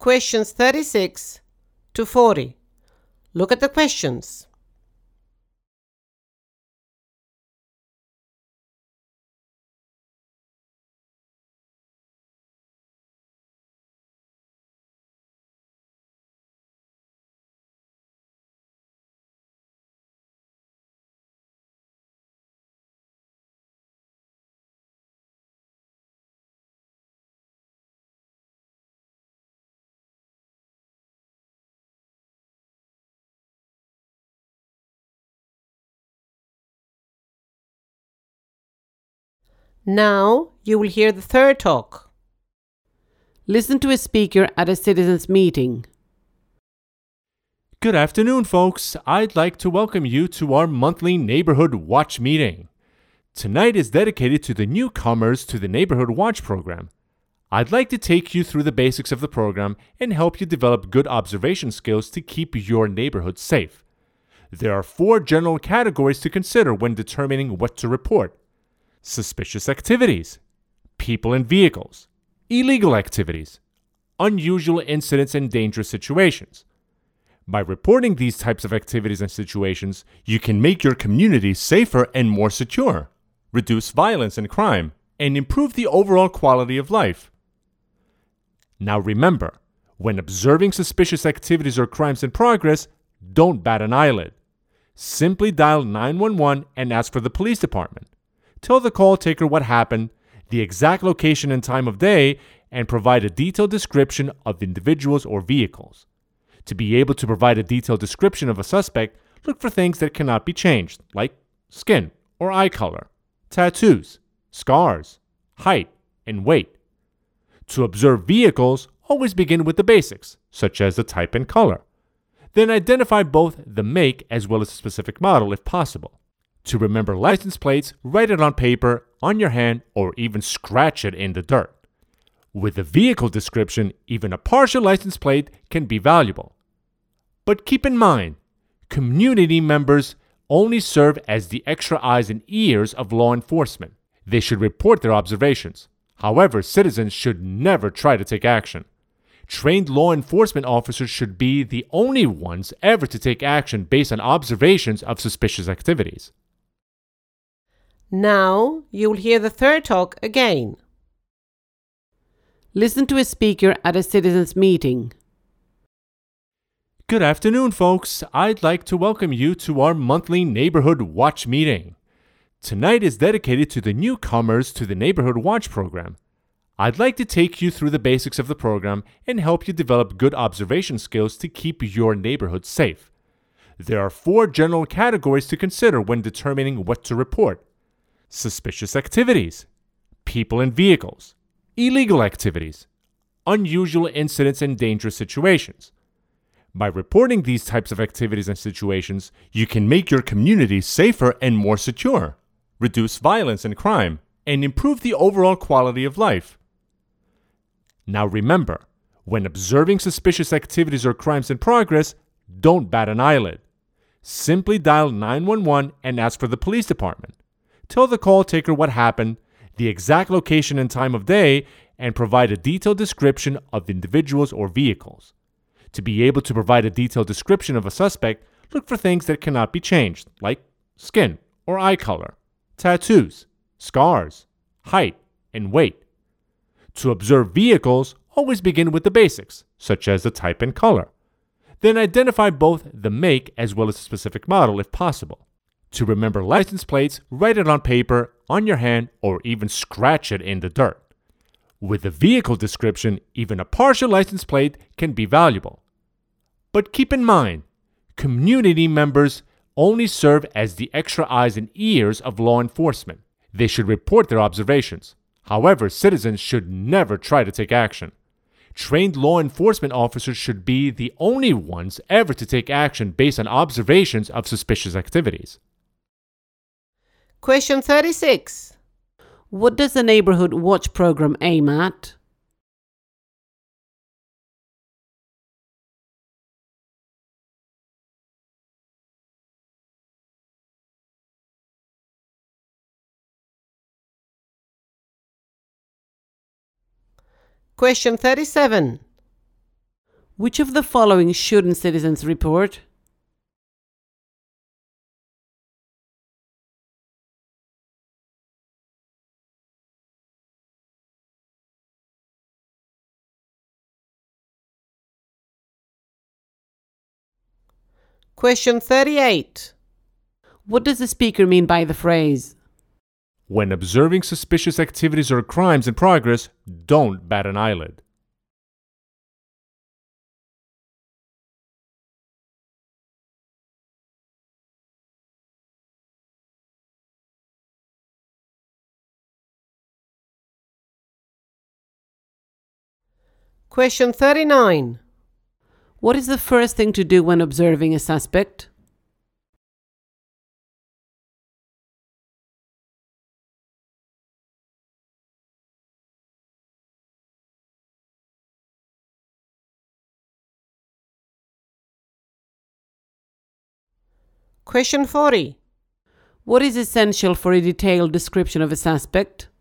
Questions 36 to 40. Look at the questions. Now you will hear the third talk. Listen to a speaker at a citizens' meeting. Good afternoon, folks. I'd like to welcome you to our monthly Neighborhood Watch meeting. Tonight is dedicated to the newcomers to the Neighborhood Watch program. I'd like to take you through the basics of the program and help you develop good observation skills to keep your neighborhood safe. There are 4 general categories to consider when determining what to report: suspicious activities, people and vehicles, illegal activities, unusual incidents and dangerous situations. By reporting these types of activities and situations, you can make your community safer and more secure, reduce violence and crime, and improve the overall quality of life. Now remember, when observing suspicious activities or crimes in progress, don't bat an eyelid. Simply dial 911 and ask for the police department. Tell the call taker what happened, the exact location and time of day, and provide a detailed description of individuals or vehicles. To be able to provide a detailed description of a suspect, look for things that cannot be changed, like skin or eye color, tattoos, scars, height, and weight. To observe vehicles, always begin with the basics, such as the type and color. Then identify both the make as well as the specific model if possible. To remember license plates, write it on paper, on your hand, or even scratch it in the dirt. With a vehicle description, even a partial license plate can be valuable. But keep in mind, community members only serve as the extra eyes and ears of law enforcement. They should report their observations. However, citizens should never try to take action. Trained law enforcement officers should be the only ones ever to take action based on observations of suspicious activities. Now you will hear the third talk again. Listen to a speaker at a citizens' meeting. Good afternoon, folks. I'd like to welcome you to our monthly Neighborhood Watch meeting. Tonight is dedicated to the newcomers to the Neighborhood Watch program. I'd like to take you through the basics of the program and help you develop good observation skills to keep your neighborhood safe. There are 4 general categories to consider when determining what to report: suspicious activities, people and vehicles, illegal activities, unusual incidents and dangerous situations. By reporting these types of activities and situations, you can make your community safer and more secure, reduce violence and crime, and improve the overall quality of life. Now remember, when observing suspicious activities or crimes in progress, don't bat an eyelid. Simply dial 911 and ask for the police department. Tell the call taker what happened, the exact location and time of day, and provide a detailed description of individuals or vehicles. To be able to provide a detailed description of a suspect, look for things that cannot be changed, like skin or eye color, tattoos, scars, height, and weight. To observe vehicles, always begin with the basics, such as the type and color. Then identify both the make as well as the specific model if possible. To remember license plates, write it on paper, on your hand, or even scratch it in the dirt. With a vehicle description, even a partial license plate can be valuable. But keep in mind, community members only serve as the extra eyes and ears of law enforcement. They should report their observations. However, citizens should never try to take action. Trained law enforcement officers should be the only ones ever to take action based on observations of suspicious activities. Question 36. What does the Neighborhood Watch program aim at? Question 37. Which of the following shouldn't citizens report? Question 38. What does the speaker mean by the phrase? When observing suspicious activities or crimes in progress, don't bat an eyelid. Question 39. What is the first thing to do when observing a suspect? Question 40. What is essential for a detailed description of a suspect?